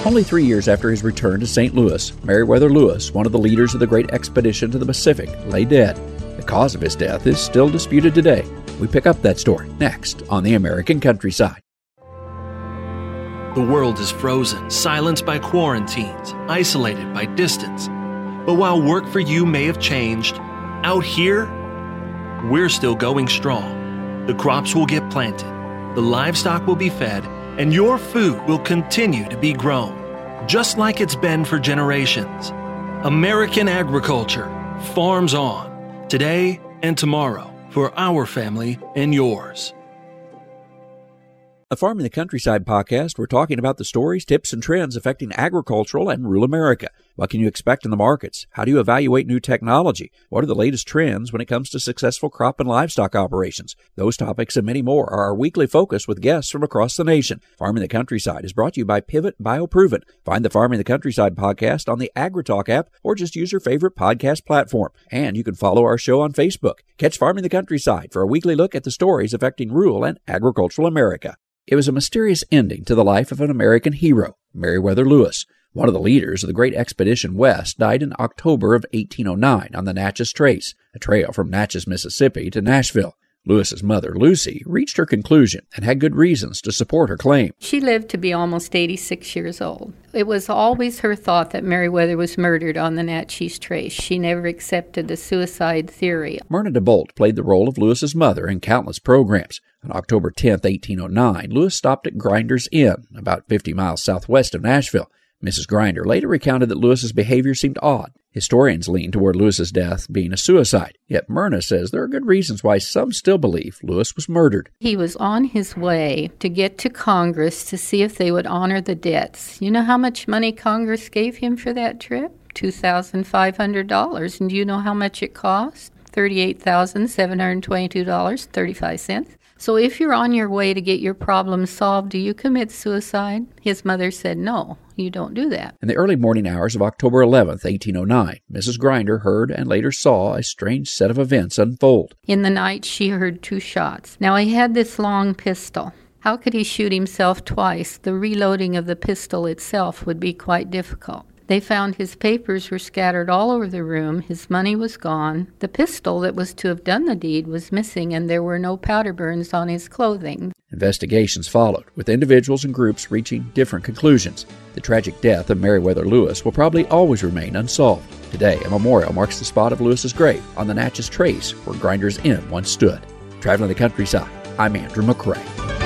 Only 3 years after his return to St. Louis, Meriwether Lewis, one of the leaders of the great expedition to the Pacific, lay dead. The cause of his death is still disputed today. We pick up that story next on The American Countryside. The world is frozen, silenced by quarantines, isolated by distance. But while work for you may have changed, out here, we're still going strong. The crops will get planted, the livestock will be fed, and your food will continue to be grown, just like it's been for generations. American agriculture, farms on, today and tomorrow, for our family and yours. A Farm in the Countryside podcast, we're talking about the stories, tips, and trends affecting agricultural and rural America. What can you expect in the markets? How do you evaluate new technology? What are the latest trends when it comes to successful crop and livestock operations? Those topics and many more are our weekly focus with guests from across the nation. Farm in the Countryside is brought to you by Pivot BioProven. Find the Farm in the Countryside podcast on the AgriTalk app or just use your favorite podcast platform. And you can follow our show on Facebook. Catch Farm in the Countryside for a weekly look at the stories affecting rural and agricultural America. It was a mysterious ending to the life of an American hero, Meriwether Lewis. One of the leaders of the Great Expedition West died in October of 1809 on the Natchez Trace, a trail from Natchez, Mississippi to Nashville. Lewis's mother, Lucy, reached her conclusion and had good reasons to support her claim. She lived to be almost 86 years old. It was always her thought that Meriwether was murdered on the Natchez Trace. She never accepted the suicide theory. Myrna DeBolt played the role of Lewis's mother in countless programs. On October 10, 1809, Lewis stopped at Grinder's Inn, about 50 miles southwest of Nashville. Mrs. Grinder later recounted that Lewis's behavior seemed odd. Historians lean toward Lewis's death being a suicide, yet Myrna says there are good reasons why some still believe Lewis was murdered. He was on his way to get to Congress to see if they would honor the debts. You know how much money Congress gave him for that trip? $2,500. And do you know how much it cost? $38,722.35. So if you're on your way to get your problem solved, do you commit suicide? His mother said, no, you don't do that. In the early morning hours of October 11th, 1809, Mrs. Grinder heard and later saw a strange set of events unfold. In the night, she heard 2 shots. Now, he had this long pistol. How could he shoot himself twice? The reloading of the pistol itself would be quite difficult. They found his papers were scattered all over the room. His money was gone. The pistol that was to have done the deed was missing, and there were no powder burns on his clothing. Investigations followed, with individuals and groups reaching different conclusions. The tragic death of Meriwether Lewis will probably always remain unsolved. Today, a memorial marks the spot of Lewis's grave on the Natchez Trace, where Grinder's Inn once stood. Traveling the Countryside, I'm Andrew McCrae.